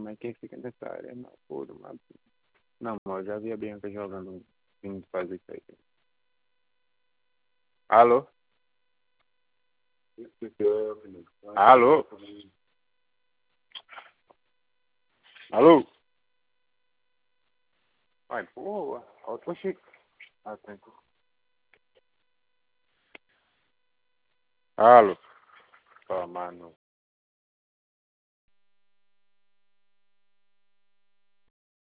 mas quem fica nessa área é Mapuro, Mapuro. Não, mas eu já vi a Bianca jogando vindo fazer isso aí. Alô? Alô? Alô? Ai, porra. Outro Chico. Ah, tem. Alô? Toma, mano.